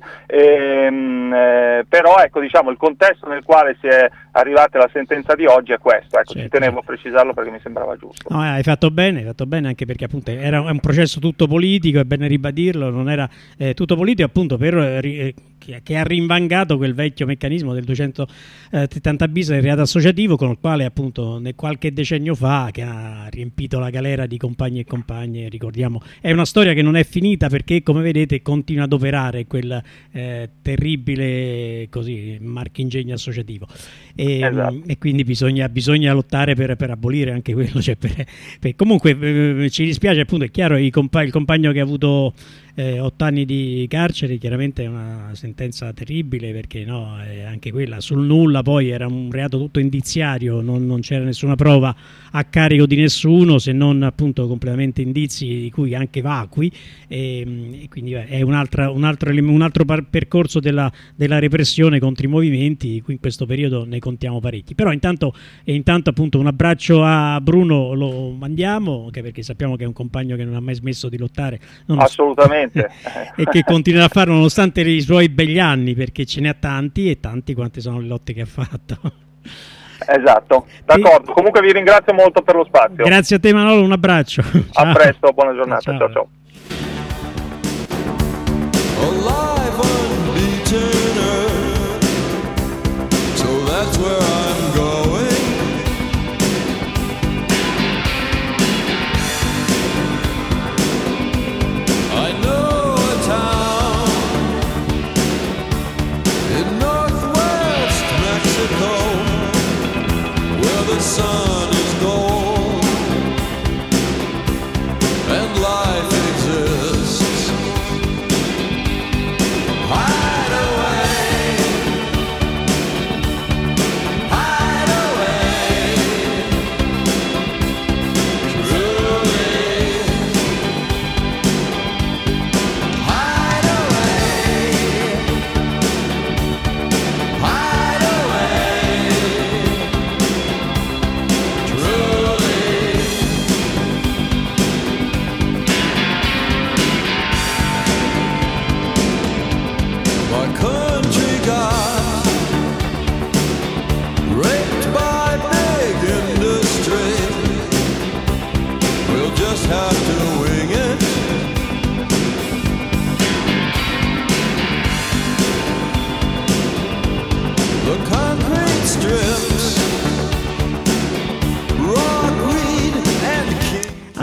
[SPEAKER 12] ehm, eh, però ecco, diciamo, il contesto nel quale si è arrivata la sentenza di oggi è questo. Ecco, certo. Ci tenevo a precisarlo perché mi sembrava giusto.
[SPEAKER 10] No, hai fatto bene, hai fatto bene, anche perché appunto era un processo tutto politico, è bene ribadirlo, non era eh, tutto politico appunto per eh, che, che ha rinvangato quel vecchio meccanismo del duecentosettanta bis del reato associativo, con il quale appunto nel qualche decennio fa che ha riempito la galera di compagni e compagne. Ricordiamo, è una storia che non è finita perché, come vedete, continua ad operare quel eh, terribile così marchingegno associativo e, esatto. e quindi bisogna, bisogna lottare per, per abolire anche quello, cioè per, per, comunque eh, ci dispiace, appunto, è chiaro, il, compa- il compagno che ha avuto eh, otto anni di carcere, chiaramente è una sentenza terribile, perché no, eh, anche quella sul nulla, poi era un reato tutto indiziario, non, non c'era nessuna prova a carico di nessuno, se non appunto completamente indizi di cui anche vacui, e, e quindi è un'altra, un altro, un altro par- percorso della, della repressione contro i movimenti, di cui in questo periodo ne contiamo parecchi. Però intanto, e intanto appunto un abbraccio a Bruno lo mandiamo, anche perché sappiamo che è un compagno che non ha mai smesso di lottare, non
[SPEAKER 12] assolutamente
[SPEAKER 10] e che continuerà a farlo nonostante i suoi begli anni, perché ce ne ha tanti e tanti quante sono le lotte che ha fatto.
[SPEAKER 12] Esatto, d'accordo. E... comunque vi ringrazio molto per lo spazio.
[SPEAKER 10] Grazie a te Manolo, un abbraccio.
[SPEAKER 12] A presto, buona giornata. Ciao ciao. ciao.
[SPEAKER 13] The sun is gold and life exists.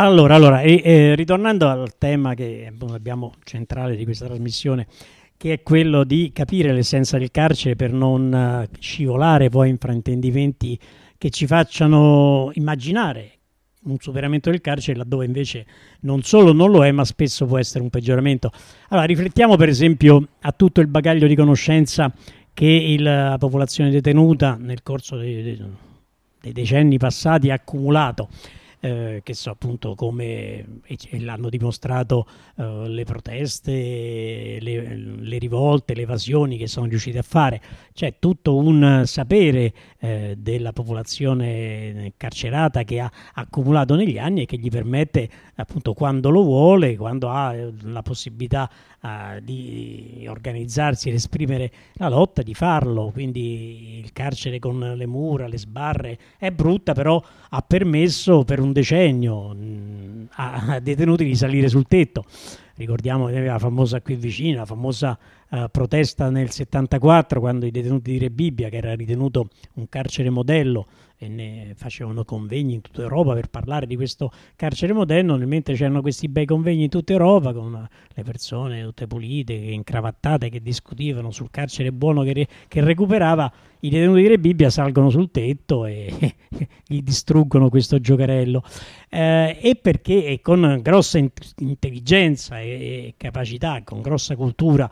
[SPEAKER 10] Allora, allora e, e, ritornando al tema che abbiamo centrale di questa trasmissione, che è quello di capire l'essenza del carcere per non uh, scivolare poi in fraintendimenti che ci facciano immaginare un superamento del carcere laddove invece non solo non lo è, ma spesso può essere un peggioramento. Allora, riflettiamo per esempio a tutto il bagaglio di conoscenza che il, la popolazione detenuta nel corso dei, dei, dei decenni passati ha accumulato. Eh, che so appunto come e l'hanno dimostrato eh, le proteste, le, le rivolte, le evasioni che sono riusciti a fare. C'è tutto un sapere eh, della popolazione carcerata che ha accumulato negli anni e che gli permette appunto, quando lo vuole, quando ha la possibilità eh, di organizzarsi ed esprimere la lotta, di farlo. Quindi il carcere con le mura, le sbarre è brutta, però ha permesso per un decennio mh, a, a detenuti di salire sul tetto. Ricordiamo la famosa qui vicino, la famosa uh, protesta nel settantaquattro, quando i detenuti di Rebibbia, che era ritenuto un carcere modello, e ne facevano convegni in tutta Europa per parlare di questo carcere moderno, mentre c'erano questi bei convegni in tutta Europa con le persone tutte pulite, incravattate, che discutivano sul carcere buono che, re- che recuperava, i detenuti di Rebibbia salgono sul tetto e gli distruggono questo giocherello. Eh, e perché e con grossa in- intelligenza e, e capacità, con grossa cultura,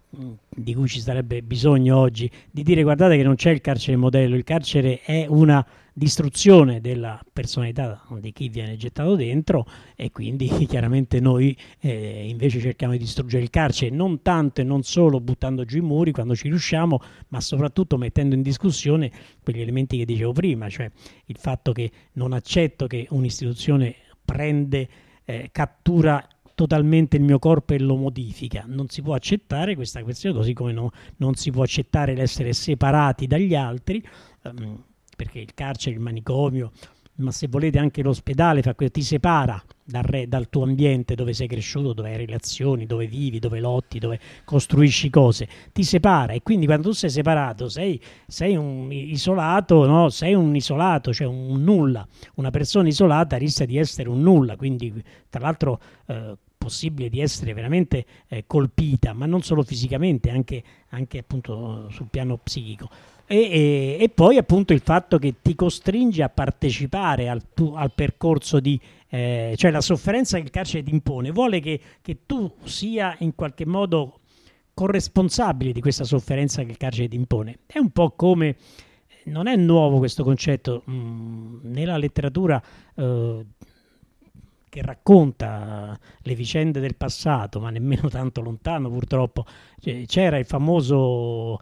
[SPEAKER 10] di cui ci sarebbe bisogno oggi, di dire guardate che non c'è il carcere modello, il carcere è una distruzione della personalità di chi viene gettato dentro, e quindi chiaramente noi eh, invece cerchiamo di distruggere il carcere, non tanto e non solo buttando giù i muri quando ci riusciamo, ma soprattutto mettendo in discussione quegli elementi che dicevo prima, cioè il fatto che non accetto che un'istituzione prende, eh, cattura totalmente il mio corpo e lo modifica. Non si può accettare questa questione, così come no, non si può accettare l'essere separati dagli altri, um, perché il carcere, il manicomio, ma se volete anche l'ospedale fa quello, ti separa dal, re, dal tuo ambiente dove sei cresciuto, dove hai relazioni, dove vivi, dove lotti, dove costruisci cose, ti separa, e quindi quando tu sei separato sei, sei un isolato, no? Sei un isolato, cioè un nulla. Una persona isolata rischia di essere un nulla, quindi tra l'altro eh, possibile di essere veramente eh, colpita, ma non solo fisicamente, anche, anche appunto sul piano psichico. E, e, e poi appunto il fatto che ti costringe a partecipare al, tu, al percorso di eh, cioè la sofferenza che il carcere ti impone vuole che, che tu sia in qualche modo corresponsabile di questa sofferenza che il carcere ti impone. È un po' come, non è nuovo questo concetto, mh, nella letteratura eh, che racconta le vicende del passato, ma nemmeno tanto lontano purtroppo, cioè, c'era il famoso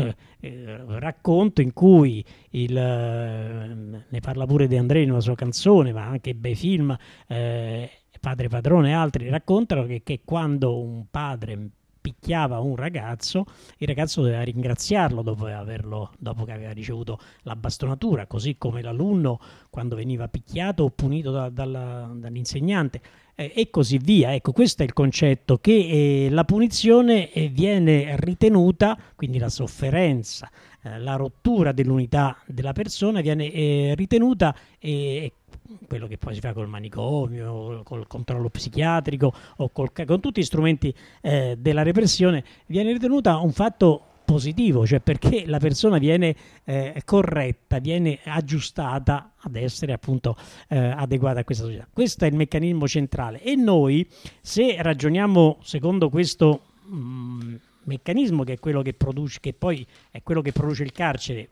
[SPEAKER 10] eh, racconto in cui il, eh, ne parla pure De André in una sua canzone, ma anche bei film, eh, Padre Padrone e altri raccontano che, che quando un padre picchiava un ragazzo, il ragazzo doveva ringraziarlo dopo averlo, dopo che aveva ricevuto la bastonatura, così come l'alunno quando veniva picchiato o punito da, dalla, dall'insegnante, eh, e così via. Ecco, questo è il concetto, che eh, la punizione eh, viene ritenuta, quindi la sofferenza, eh, la rottura dell'unità della persona viene eh, ritenuta eh, quello che poi si fa col manicomio, col controllo psichiatrico o col, con tutti gli strumenti eh, della repressione, viene ritenuta un fatto positivo, cioè perché la persona viene eh, corretta, viene aggiustata ad essere appunto eh, adeguata a questa società. Questo è il meccanismo centrale, e noi, se ragioniamo secondo questo mh, meccanismo, che è quello che produce, che poi è quello che produce il carcere,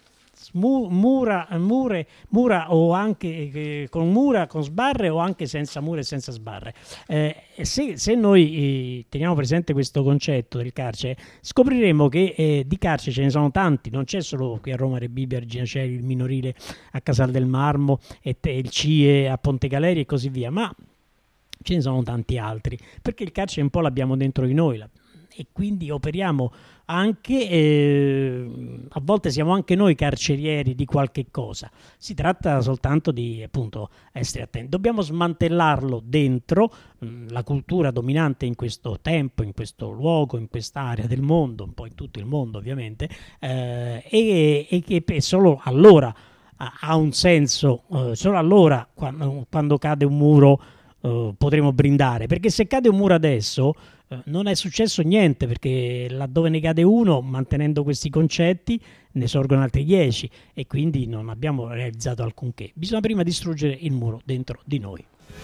[SPEAKER 10] Mura, mure, mura o anche eh, con mura, con sbarre, o anche senza mura e senza sbarre. Eh, se, se noi eh, teniamo presente questo concetto del carcere, scopriremo che eh, di carcere ce ne sono tanti, non c'è solo qui a Roma Rebibbia, Regina Coeli, il minorile a Casal del Marmo, e te, il C I E a Ponte Galeria e così via, ma ce ne sono tanti altri, perché il carcere un po' l'abbiamo dentro di noi, la, e quindi operiamo anche, eh, a volte siamo anche noi carcerieri di qualche cosa. Si tratta soltanto di appunto essere attenti. Dobbiamo smantellarlo dentro mh, la cultura dominante in questo tempo, in questo luogo, in quest'area del mondo, un po' in tutto il mondo ovviamente, eh, e, e che solo allora ha, ha un senso, eh, solo allora quando, quando cade un muro eh, potremo brindare, perché se cade un muro adesso eh, non è successo niente, perché laddove ne cade uno, mantenendo questi concetti, ne sorgono altri dieci e quindi non abbiamo realizzato alcunché. Bisogna prima distruggere il muro dentro di noi.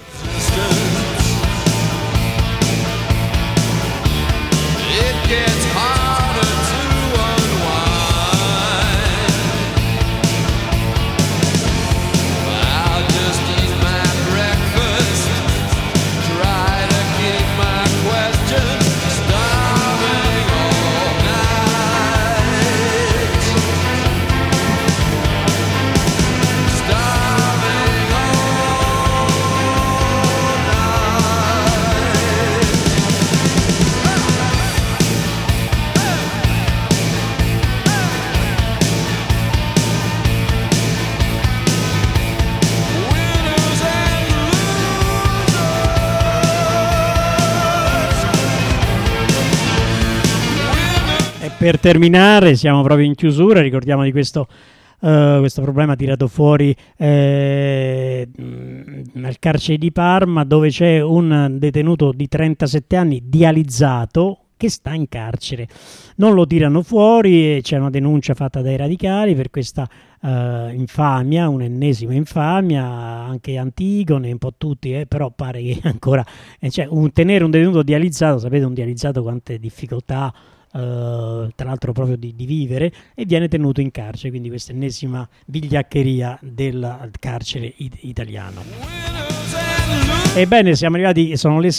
[SPEAKER 10] It gets harder to unwind. I'll just eat my breakfast, try to keep my questions starving all night. Starving all per terminare, siamo proprio in chiusura, ricordiamo di questo, uh, questo problema tirato fuori eh, nel carcere di Parma, dove c'è un detenuto di trentasette anni dializzato che sta in carcere. Non lo tirano fuori e c'è una denuncia fatta dai radicali per questa uh, infamia, un'ennesima infamia, anche Antigone, un po' tutti, eh, però pare che ancora eh, cioè, un, tenere un detenuto dializzato, sapete un dializzato quante difficoltà Uh, tra l'altro proprio di, di vivere, e viene tenuto in carcere, quindi questa ennesima vigliaccheria del carcere it- italiano. Ebbene, siamo arrivati, sono le